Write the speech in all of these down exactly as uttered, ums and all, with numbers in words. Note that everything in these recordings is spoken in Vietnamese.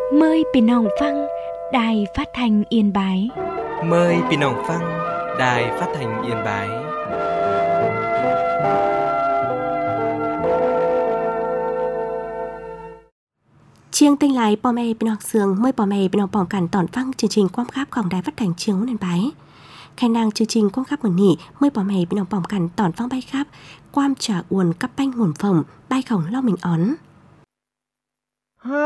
Mờiพี่น้องฟังđài phát thanh Yên Bái. Mời พี่น้องฟัง Đài Phát thanh Yên Bái. Chiêng tinh lái bò mè bên học sường mời bò mè bên học bỏng cản tỏn phăng chương trình quang khắpของđài phát thanh Chiêng Yên Bái. Khai nàng chương trình quang khắp một nỉ mời bò mè bên học bỏng cản tỏn phăng bay khắp quam trả uồn cắp banh hồn phồng bay khổng lo mình ón. Ha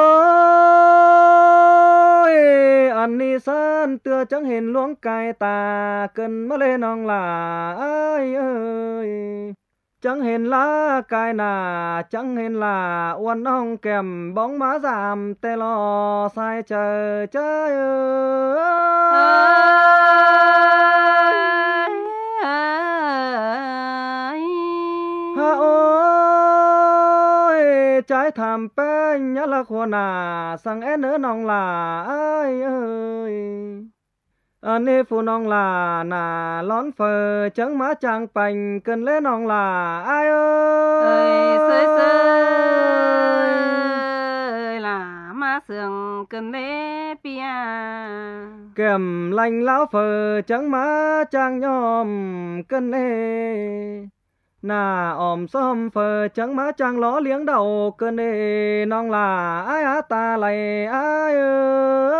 ơi anh đi san tựa chẳng hình luống cài tà cần mơ lên nong là ơi ơi chẳng hình lá cài nà chẳng hình là uốn nong kèm bóng má giảm tê lo sai chờ chơi ơi ha ơi trái thảm bên nhá là khô nà sang én nữa nong là ơi ơi anh ấy phụ nong là nà lón phờ chẳng má chàng bành cần lấy nong là ai ơi sơi sơi là má sườn cần lấy pia kèm lành lão phờ chẳng má chàng nhom cần lấy nà ôm xóm phờ chẳng má chàng ló liếng đầu cần lấy nong là ai á ta lại ai ơi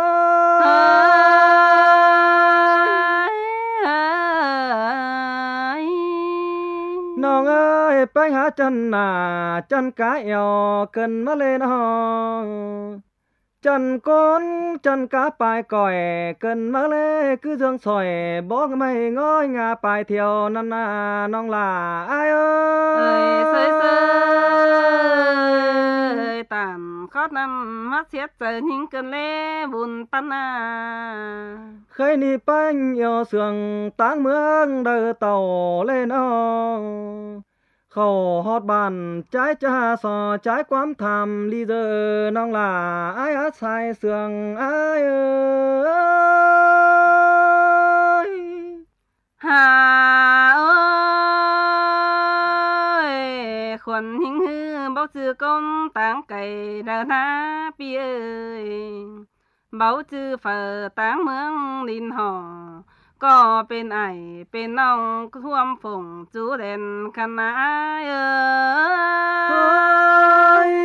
nong ơi bánh há chân nà chân cá eo cần má lên ho chân con chân cá bài còi cần má lê cứ dương sỏi bó mày ngói ngà bài thiều năn nà nong là ai ơi sơi sơi tàn khót năm mắt xiết giờ những cơn lê buồn tan à khơi ni bánh yêu sườn táng mương đời tàu lên ho khẩu hót bàn trái cha sò trái quám thàm ly giờ nong là ai á sai sườn ai ơi hà ơi khuẩn hình hư bao chư công táng cày đờ na pi ơi bao chư phở táng mương linh hò có bên ai bên nong thuâm phùng chú đèn khăn ai ơi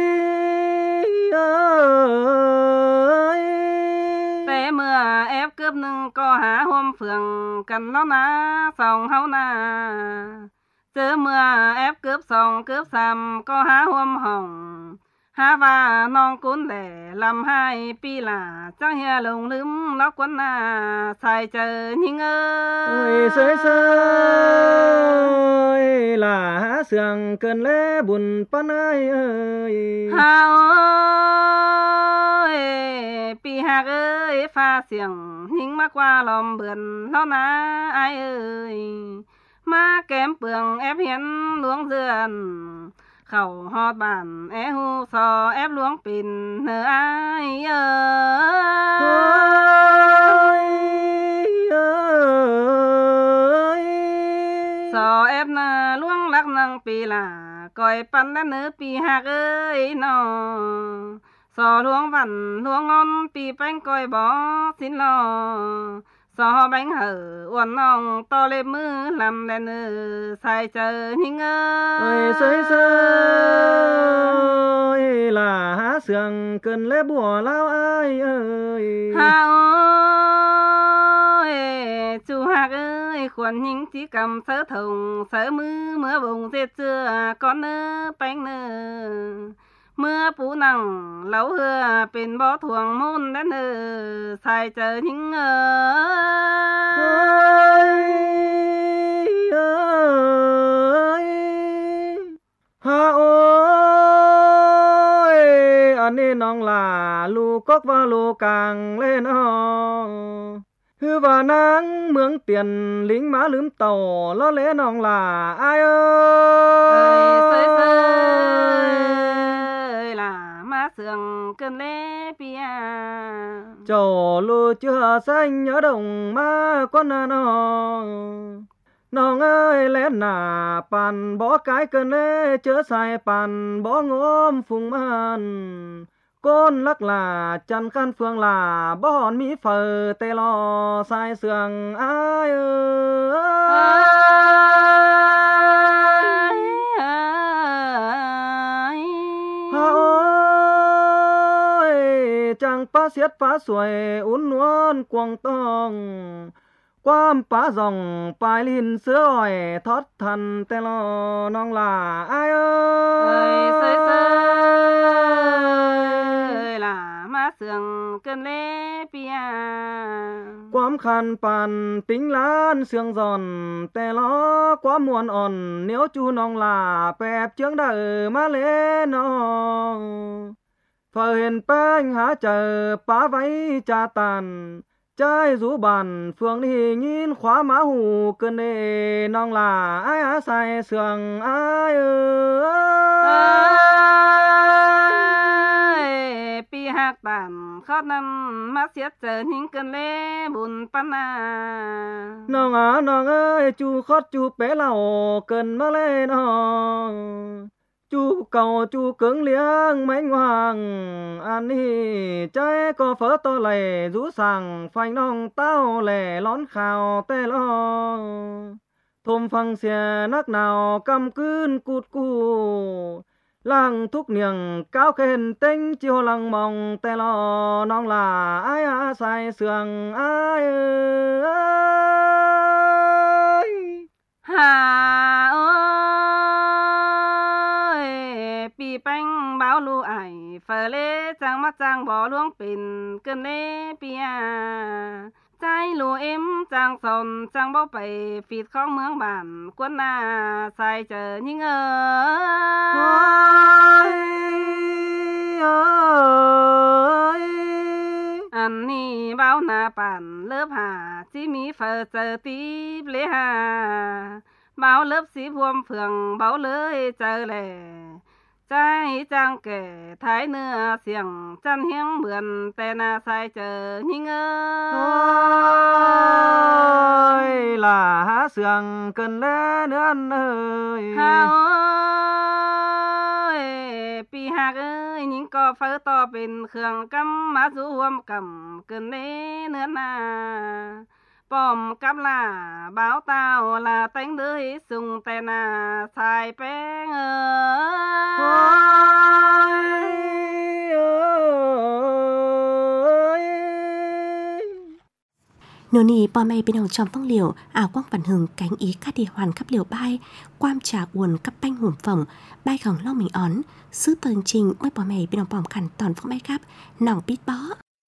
ơi té mưa ép cướp nưng có há hôm phường cần nó ná sòng hao na chớ mưa ép cướp sòng cướp xàm có há hôm hồng há và non cuốn lẻ làm hai pi là chẳng hề lùng lướm nó quấn à xài chờ nhưng ơi sơi sơi là há sườn cần lẽ buồn pan ơi ơi ha ơi pi hạc ơi pha xiềng nhưng má qua lòm bườn nó ná ai ơi má kém bường ép hiến luống dườn khẩu hót bàn é hu sò ép luống pin nở ai ơi ơi sò ép na luống lắc năng pi là coi pan đã nở pi hạc ơi nó sò luống vằn luống ngon pi bánh coi bó xin lo sò bánh hở uốn nong to lên mưa làm đèn xài chờ nhưng ơi sơi sơi là há sườn cần lẽ bùa lao ai ơi ha ơi chú hạc ơi khuẩn những chỉ cầm sớ thùng sớ mưa mưa vùng dệt chưa con nơ bánh nơ mưa phú nằng lâu hưa bên bó thuồng môn đã nơ xài chờ những ơi ơi ha ơi anh đi nong là lu cốc và lu càng lên ho hư và nắng mướn tiền lính má lướm tàu lo lẽ nong là ai ơi sơi sơi là má sườn cơn lẽ pia chầu lu chưa xanh nhớ đồng má con nó nong ơi lẽ nà bàn bỏ cái cơn lẽ chớ sai bàn bỏ ngóm phùng man côn lắc là chân khăn phương là bó hòn mỹ phở tê lo sai sườn ai ơi ha ơi chẳng phá xiết phá xuôi uốn nuôn quăng tông quam phá dòng bài linh sữa ỏi thoát thần tê lo nong là ai ơi sơi sơi là má sườn cơn lê pia quam khăn bàn tính lan sương giòn tê lo quá muôn òn nếu chu nong là bẹp chướng đời má lê nó phở hiền bánh há chờ phá váy cha tàn trái rú bàn phương đi nhìn khóa má hù cơn đê nong là ai á sai sườn ai ơi pi hạc tàn khót năm mắt xiết chờ những cơn lê buồn pan à nong à nong ơi chú khót chú bé lào cơn má lê nó chú cầu chú cứng liếng mánh hoàng ăn hi trái có phở to lầy rú sàng phanh nong tao lẻ lón khào tê lo thôm phăng xe nắc nào cầm cươn cụt cù lăng thúc niềng cao khen tinh chiều lăng mong tê lo nong là ai á sai sườn ai ơi hà ơi pi bánh báo lu ải phở lê trang mắt trang bỏ luống pin cơn lê pia trái lùa em trang sồn trang bao bầy phịt khóc mướng bản quân na sai chờ những ơi ơi anh ni bao na bản lớp hà chỉ mi phở chờ tí lê hà bao lớp xí vuông phường bao lưới chờ lệ trái trang kể thái nưa xiềng chăn hiếng mượn tè na sai chờ những ơi là há sườn cần lẽ nữa anh ơi ha ơi pi hạc ơi những co phở to bên khương cắm má rú huôm cầm cần lẽ nữa na bom cắm là báo tao là tánh đứa sung tè na sai bén ơi nô nì bò mày bên hồng trong phong liều ảo quang bản hừng cánh ý cát đi hoàn khắp liều bay quam trà buồn cắp banh hùm phồng bay khổng long mình ón sứ tường trình mới bò mày bên hồng bòm khẩn toàn phong bay khắp nòng bít bó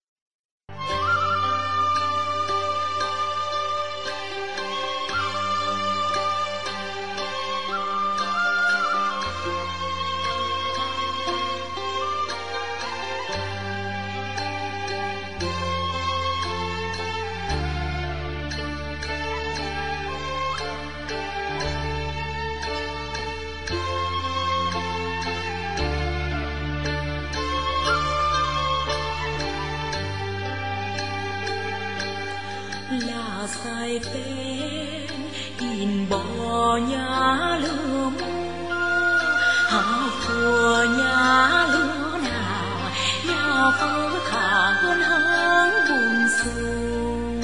là sai bên in bò nhà lửa mua hà phùa nhà lửa nào nhà phơ khả hơn háng buồn xuông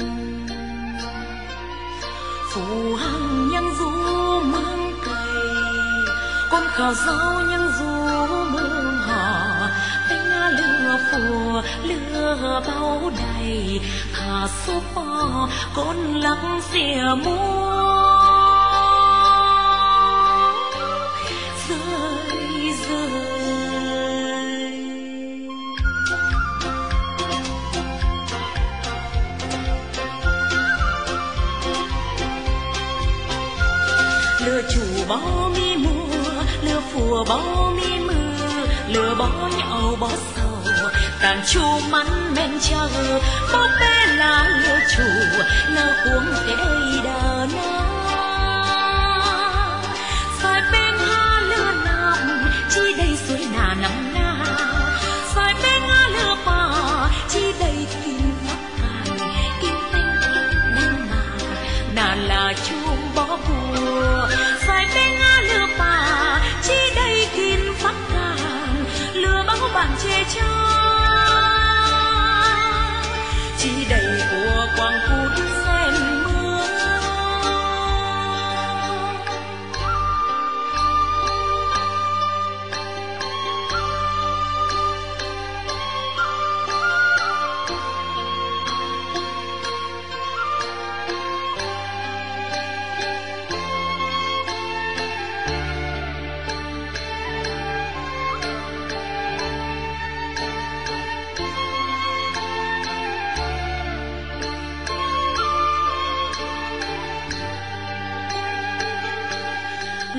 phù hằng nhân du mang cày con khảo rau nhân du mương họ cánh lửa phùa lửa bao đầy thả số bò con lắng xìa mua rơi rơi lửa chủ bao mi mùa lửa phùa bao mi mưa lửa bao nhậu bao sầu tàn chu mắn men chờ bó bé là lửa chủ lửa cuống để đây đờ na sai bên ha lửa nằm chi đây suối nà nằm na sai bên ha lửa bà chi đây kim phát cài kim tinh kim đen mà nà là chuông bó bùa sai bên ha lửa bà chi đây kim phát cài lửa bao bàn chê cho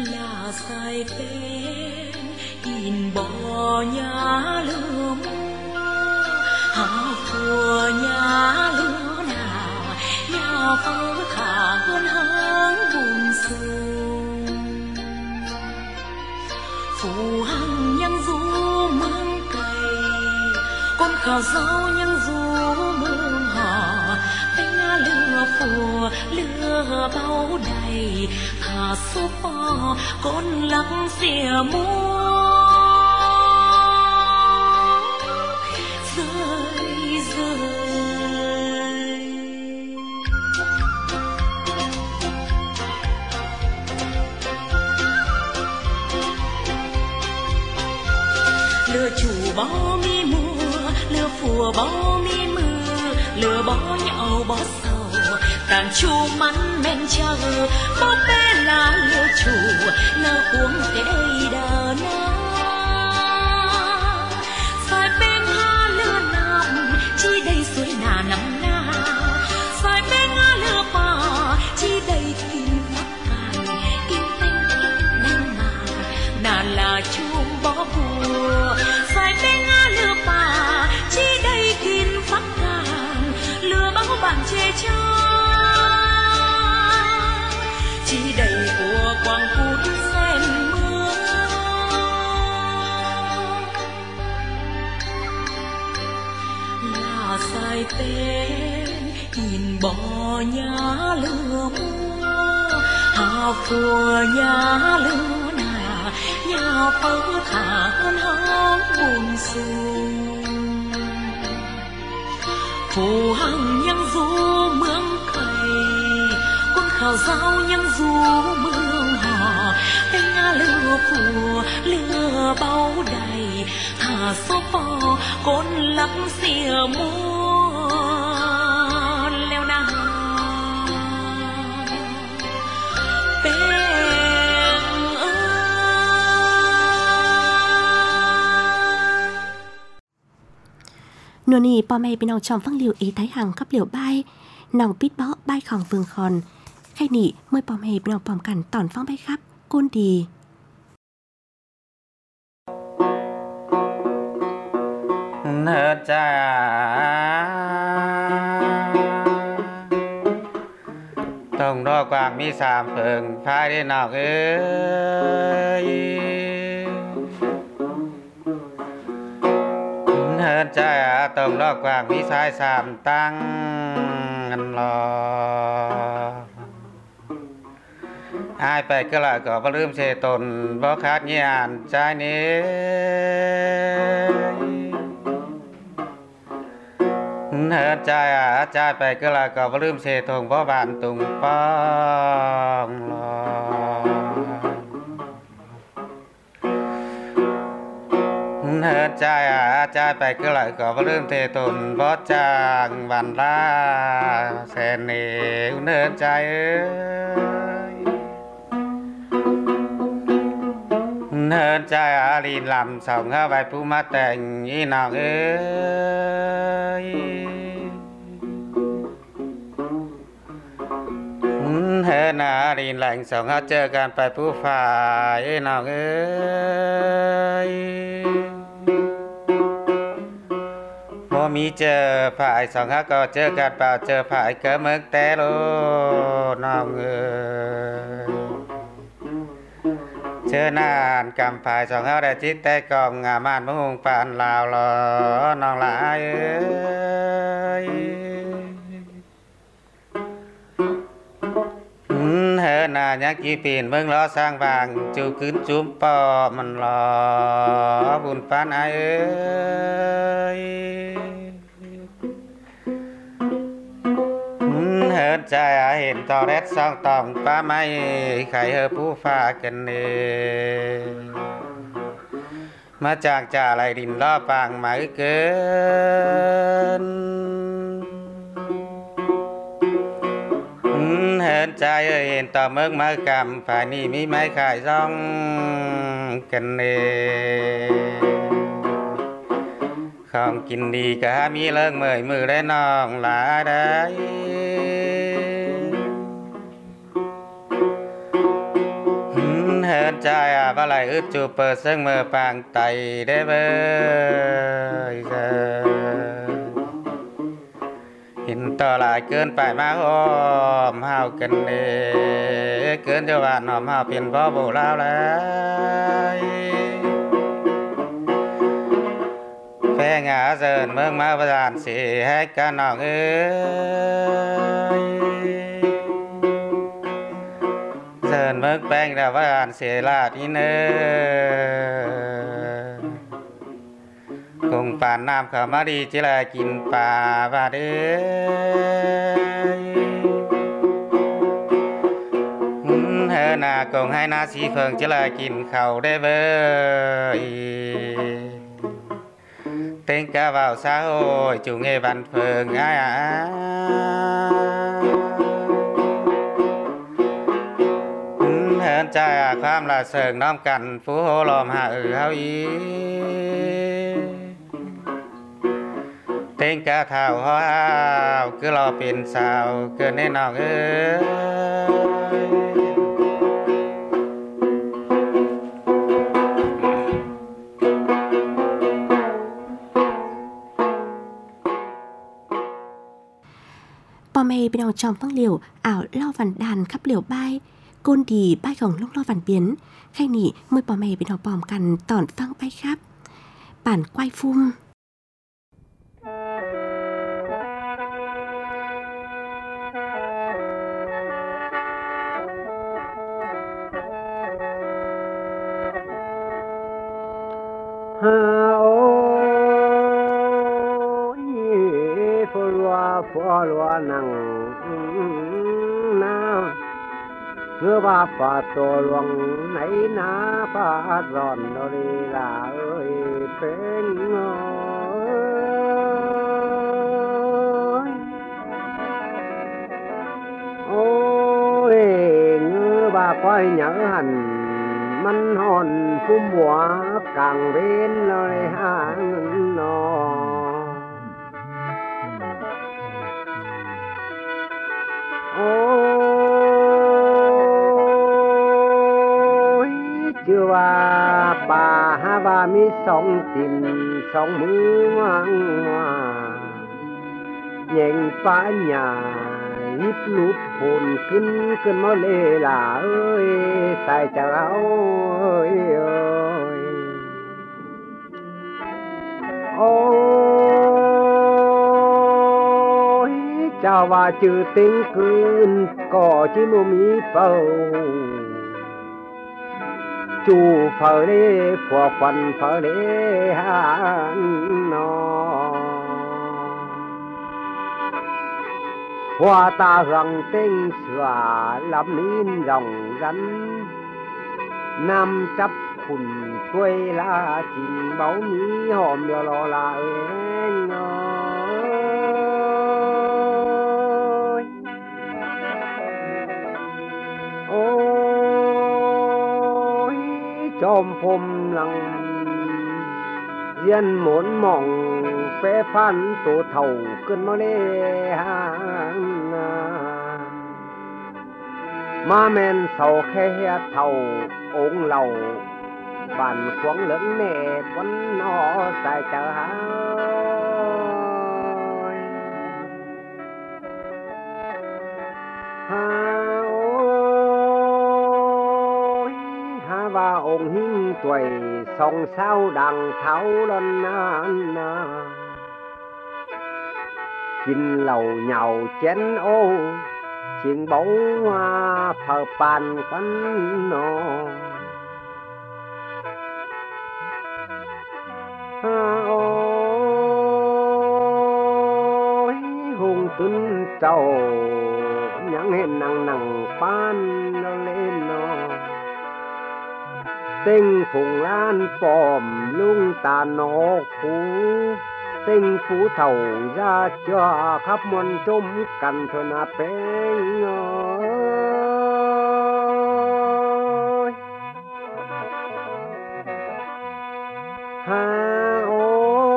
là sai tên in bỏ nhà lửa mua hạ phùa nhà lửa nào nhà phơ khả hơn háng buồn sương phù hằng nhân du mương cày con khảo giáo nhân du mương họ tiếng lửa phùa lửa bao đầy thả số bò con lắng xìa mua rơi rơi lửa chủ bó mi mùa lửa phùa bó mi mưa lửa bó nhậu bó sầu tàn chu mắn men chờ bó bé là lửa chủ lửa cuống thế đây đờ na phải bên ha lửa nằm chi đây suối nà nằm na phải bên ha lửa bà chi đây kim phát càn kim tinh kim đen mà nà là chuông bó bùa phải bên ha lửa bà chi đây kim phát càn lửa báo bạn chê cha chi đầy của quang phút sen mưa là sai tên nhìn bỏ nhà lửa mua hà phùa nhà lửa nà nhà phơ thả hơn hóng buồn sung phù hằng nhân du mương cày con khảo giáo nhân du mương họ tiếng lửa phùa lửa bao đầy thả số bò con lắc xìa mua leo na nô nì po mê bên nào trong phăng liều ý thái hàng cấp liều bay nòng pít bó bay khòng vương khòn khay nị mới po mê bên nào pòm cằn tòn phăng bay khắp côn đi nợ cha tổng đo quảng mi sàm phường phai đi nào ơi hơn cha tổng đo quảng mi sai sàm tăng ngân lò aiไปก็ละก็บ่ลืมเสตนบ่ขาดญาณใจนี้เฮิดใจอาใจไปก็ละก็บ่ลืมเสทงบ่บานตุงป้องลอเฮิดใจอาใจไปก็ละก็บ่ลืมเทตนบ่จางบันลาแสนนี่เฮิดใจเอ้ยเฮิดใจอาลีนลำส่องเข้าไปผู้มาแต่งอีน้องเอ้ยเฮิดนาลีนแหล่งส่องเข้าเจอกันไปผู้ฝ่ายอีน้องเอ้ยพอมีเจอฝ่ายสองเข้าก็เจอกันเปล่าเจอฝ่ายเกิดเมืองแต่โลน้องเอ้ยเชื่อนานกำฝ่ายสองเข้าได้จิตแต่กองงามานมะฮงปานลาวหลอน้องหลายเอ้ยเฮินนายักษ์จีปีนเบิ่งล้อสร้างบางจูขึ้นจุ้มปอมันหลอบุญปานไอเอ้ยเฮินใจเห็นตอแรดซองตองป้าไม่ไข่เฮอผู้ฟ้ากันเน่มาจากจ่าไหลดินล้อปางหมายเกินเฮินใจเห็นต่อเมืองมากำฝ่ายนี้มีไม้ขายซ่องกันเน่ของกินดีก็มีเลิกเมื่อยมือได้น้องหลาได้เฮิใจว่าไหลอึดจูเปิดซึ่งมือปางไตได้เบยเจอหินต่อหลายเกินไปมาหอมเฮากันเด้เกินจะหวานหอมเฮาเปลี่ยนบ่โบลาวแล้วแพงอาเซินเมืองมาประทานสิให้กันน้องเอ้ยเซินเมืองแป้งแล้วประทานเสียลาดอีเนอคงป่านน้ำเข้ามาดีจิลากินป่าบาดเอ้ยเฮอหน้ากงให้หน้าสีเฟิงจิลากินข้าวได้เบ้ยเต็งกะว่าวสาวโอยจูงเอบันเฟิงอ้ายอ้าเฮินใจความละเสิงน้อมกันฟูโหลอมหาเอือเฮาอีเต็งกะเท่าฮาวคือรอเป็นสาวเกินแน่นอนเอ้ย Bò mê bên đầu trong văng liều ảo lo vằn đàn khắp liều bay côn đi bay khổng lúc lo vằn biến khay nỉ môi bò mê bên đầu bòm cằn tỏn văng bay khắp bản quay phum phò lúa nặng na ngứa ba phà tổ luồng nấy na phà giòn nó đi là ơi phên ơi ôi ngứa ba quay nhớ hẳn mắn hòn phum bùa càng bên nó đi hàng nó ôi chưaว่าป่าหาว่ามีสองตินสองมือวางว่าแย่งฟ้าหญ้ายิบลุดผลขึ้นขึ้นมาเลยล่ะเอ้ยใส่เจ้าเอาเอ้ยเอ้ยโอ้เจ้าว่าจือติ้งคืนก็จิมมีเป่าจูเผาเล่พวกควันเผาเล่หานนอหัวตาหลังเต้งเสือลำนี้รองรันนำจับขุนช่วยลาจิงเบามีหอมเดียวรอลาเองโอ้ยจอมพรมหลังเรียนหมุนมองเฟฟันตัวเท่าขึ้นมาเลยหางมาแม่นเสาแค่เท่าองค์เหล่าบ้านขวงเหลืองแน่คนนอใส่เจ้าหาหาโอ้ยหาว่าองค์หิ้งตัวยส่องเศร้าดังเท้าลนนานนากินเหล่าเหย่าเจนโอเชียงเบาว่าเผาปานควันนอโอ้ยหงตุนเจ้ายังเห็นนังนังปานเราเล่นนอเต็งผงล้านปอมลุงตาโนคูเต็งผูเท่าญาจ้าขับมันจมกันเถอะนะเป็งฮาโอ้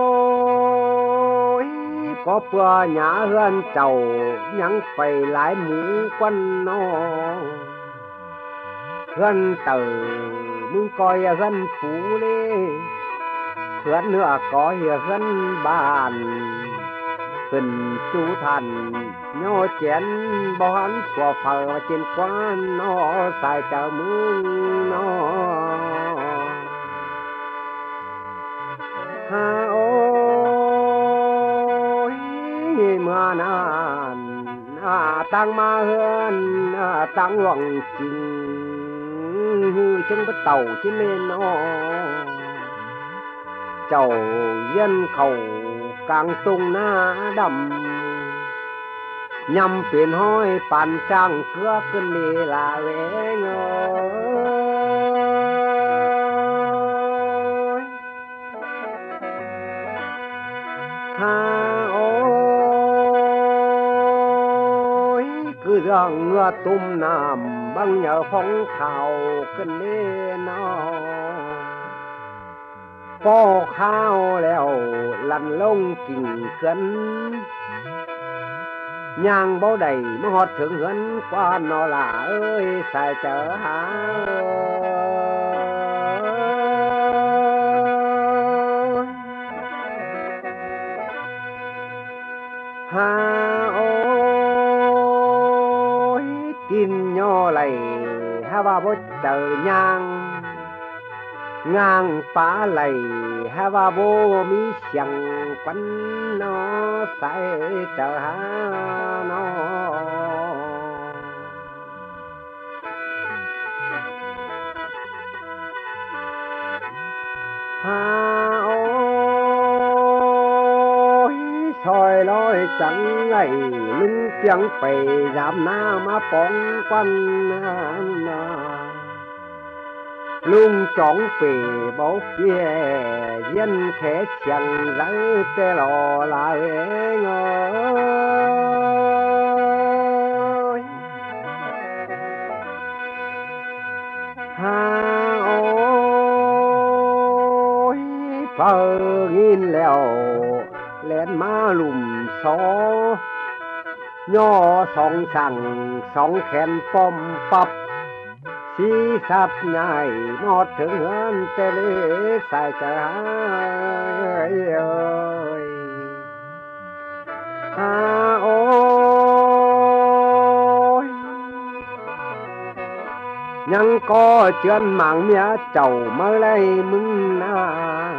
ยก็เพื่อหญ้าเฮือนเจ้ายังไปหลายหมูควันนอ gần tử mừng coi gần phú đi gần nữa có gần bàn gần chú thần nhô chén bao hắn của phở trên quán nó xài chợ mương nó ha ôi mà nàn à tăng ma hơn à tăng hoàng trình chân bất tàu trên lên nó chầu dân khẩu càng tung na đầm nhằm phiền hoi bàn trang cưa cơn đi là vẻ ngơi ha ôi cứ rằng ngựa tum nằm băng nhờ phong khảo cơn đi nó có khao leo lăn lông kình cân nhang bao đầy nó hót thượng hấn qua nó là ơi xài chở há ha ôi tin nhỏ lầy ha ba bố chờ nhang ngang phá lầy ha ba bố mi chẳng quấn nó say chờ ha nó ha ôi soi lối chẳng ngày lưng tiếng phẩy giảm na mà bóng quanh lung trống về bố kia dân khẽ chẳng rắn tê lò lại ngơi ha ôi phờ nghìn lèo lên má lùm xó nhỏ song sằng song khen pom pắp si sắp nhai mót thượng hơn tê lê xài trời ơi ơi à ôi nhăng có chân mạng mía chầu mơ lấy mừng na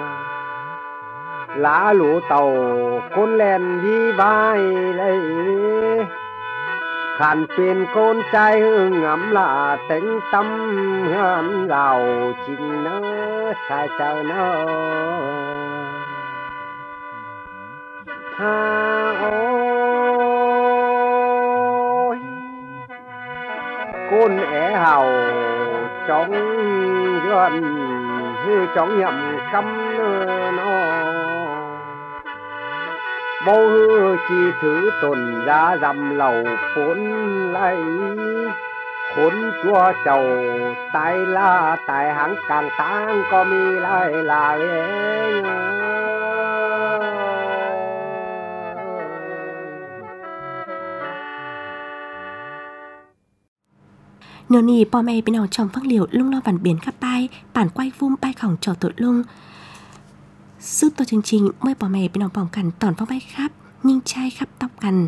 lá lũ tàu côn len đi vai lấy khăn tiền con trai ngắm là tính tâm hơn giàu chính nó sai chờ nó ha ôi con é hào trong gần hư trong nhậm căm nó bao hư chi thứ tồn ra dầm lầu phốn lấy khốn chua chầu tay la tay hắn càng tang có mi lại là ghê nô nì bò mẹ bên nào trong phăng liều lung lo vằn biển khắp bay bản quay vum bay khỏng trò tội lung sư tổ chương trình mới bỏ mẹ bên nào bỏng cằn tòn phong bay khắp nhưng trai khắp tóc cằn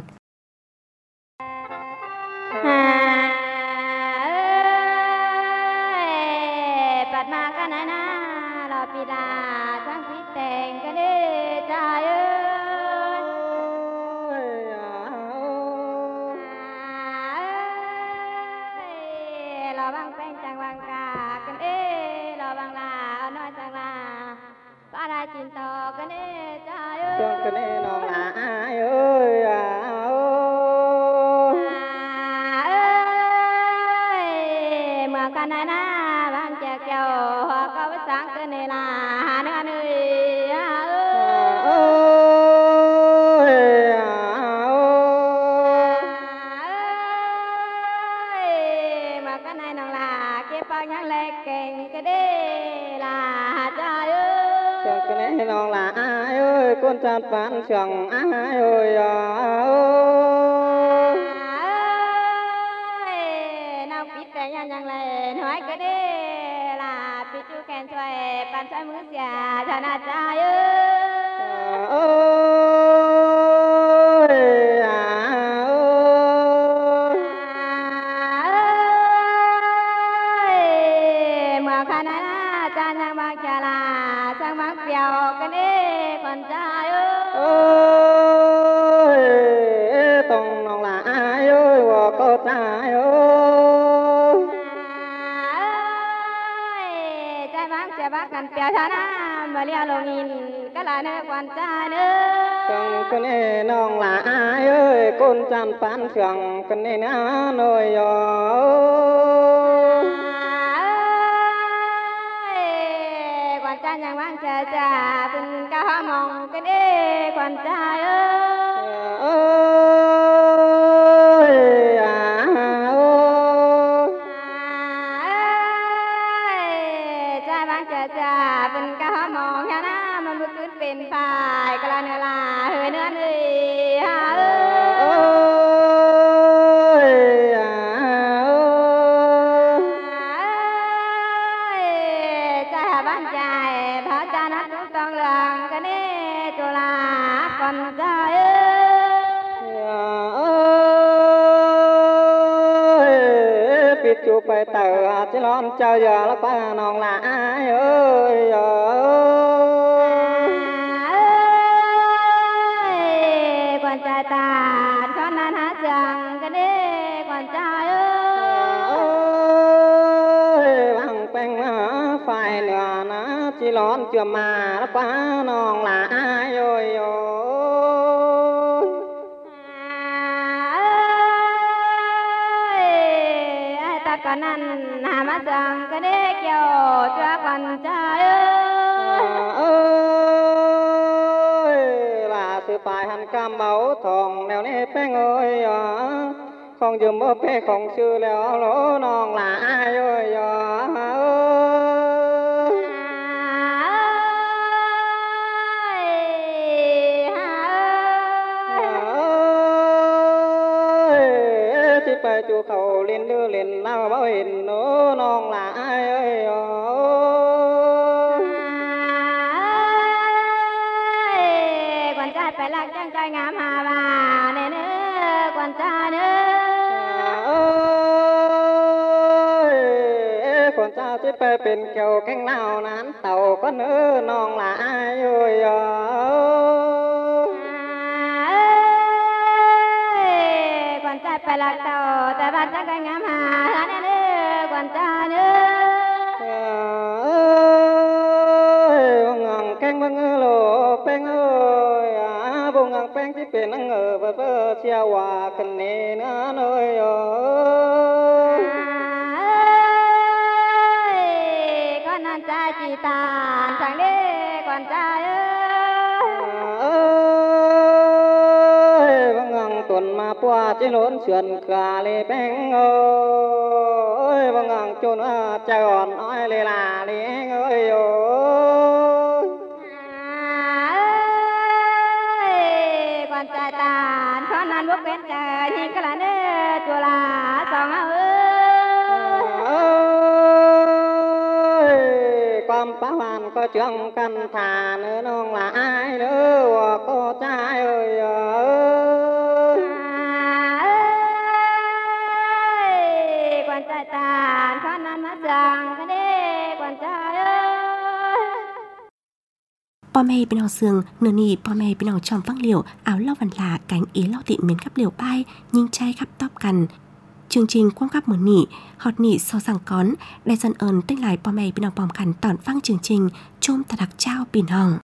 Chín tò cái nê trời ơi, con cái nê non là ai ơi à ơi, à ơi, mà cái này na vang chè kêu hoa cao với sáng cái nê là nữa ơi à ơi à ơi, mà cái này nó là cái bao nhang lệ kèn cái đê là trời ơi. cái này non là ai ơi con tràn phán chẳng ai ơi à ơi ơi nào biết cái nhà นยังเลยน้อยก็ได้ลาปิจูแกนช่วยปันช่วยมือเสียชนะใจเอ้ยเอ้ยอ่าเอ้ยเมื่อขณะนั้นจานยังบางชาลาช่างบางเปียวกันเอ้คนใจเอ้เอ้ยตรงน้องหลาเอ้ยว่าก็ตายเอ้ยใจบางจะบางกันเปียวชนะมาเลี้ยลงอินก็ลาเนื้อควันใจเนื้อจังคนนี้น้องหลาเอ้ยคนจำปันเสียงคนนี้นะหน่อยอ่ะควันใจยังบางเจอจ่าเป็นก้าวมองกันเอ้ควันใจเอ้ยเอ้ยอ่าเอ้ยใจบางเจอจ่าเป็นก้าวมองชนะมันบุกขึ้นเป็นฝ่ายกลาเนื้อลาเฮ้ยเนื้อเนื้อเอ้ยเอ้ยอ่าเอ้ยใจบ้านใจพระจานัดทุกต้องเรื่องกันนี่จุฬาคนใจเอ้ยปิดจูไปเตอจะร้อนเจ้าอย่าละป้าน้องละเอ้ยเอ้ยควันใจตาขอนันหาเสียงกันนี่ควันใจเอ้ยบางแป้งมาฝ่ายเหนือนะจีร้อนเจือมาละป้าน้องละเอ้ยเอ้ยไอ้ตาก่อนนั้นหามาจังกันนี่เกี่ยวจ้าควันใจเอ้ยเอ้ยลาสือปลายหันกำเบาทองแนวนี้แป้งเอ้ยอ่ะของยืมบ่เป้ของชื่อแล้วโลน้องหลาเอ้ยอ่ะเอ้ยที่ไปจูเขาเล่นดื้อเล่นเล่าบ่เห็นโน้น้องหลาเอ้ยอ่ะควันใจไปลักจังใจงามหาบาเนื้อเนื้อควันใจเนื้อเอ้ยคนเจ้าที่ไปเป็นเกี่ยวแข้งเล่านั้นเต่าก็เนื้อน้องหลาเอ้ยอ่ะควันใจไปลักเต่าแต่บ้านจังใจงามหาเนื้อเนื้อควันใจเนื้อเอ้ยบงงังแข้งบังเออโลแป้งเอ้ยอ่ะบงงังแป้งที่เป็นนังเออเบอร์เชียว่าคันเนนะเอ้ยอ่ะก็นันใจจีตานทางเด้ควันใจเอ้ยเอ้ยบงงังตุนมาปัวจิหล้นเฉือนกาเลยแป้งเอ้ยบงงังจนว่าใจอ่อนอ้อยเลยลาเลยเอ้ยโอ้ยควันใจตานขอนันบุกเป็นใจที่กระเนื้อจุฬาสองเอาเอ้ยเอ้ยความป้าวันก็เชื่องกันทาเนื้อน้องละอายเนื้อว่าก็ใจเอ้ยเอ้ยควันใจตานขอนันมาจังกันเด้ควันใจเอ้ยป้อแม่เป็นเอาเสืองเนื้อนี่ป้อแม่เป็นเอาชอมฟังเหลียวเอาเล่าวันลาแกงเอเล่าติเหม็นกับเหลียวป้ายยิงใจครับตอบกันจริงๆความกับเหมือนนี่ฮอตนี่ซอสังก้อนได้จันเอิญตั้งหลายป้อแม่เป็นเอาปอมกันตอนฟังจริงๆชมตะดักเจ้าปีน้อง